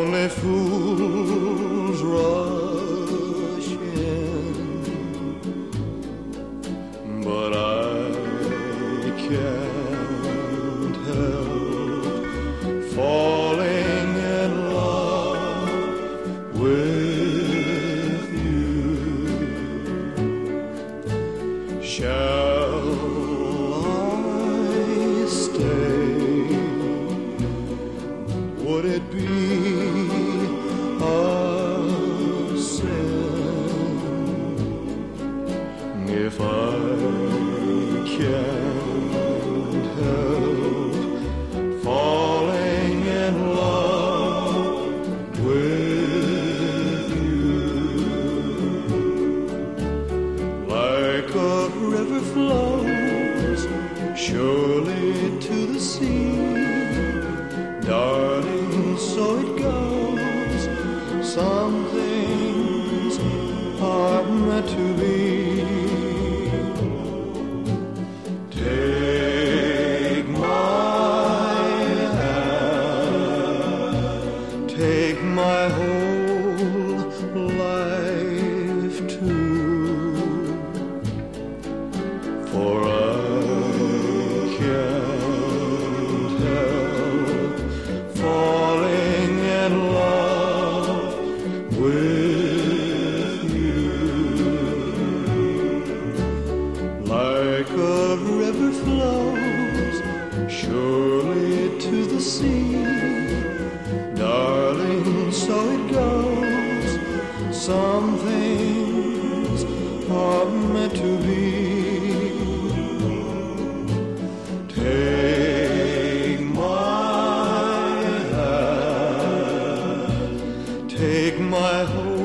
Only fools rush in, but I can't help falling in love with you. Shall I stay? Would it be a sin if I can't help falling in love with you? Like a river flows surely to the sea, darling, so it goes. Some things are meant to be. Take my hand, take my whole life too, for I can't help falling in love with you. Like a river flows surely to the sea, darling, so it goes. Some things are meant to be. Take my hand, take my whole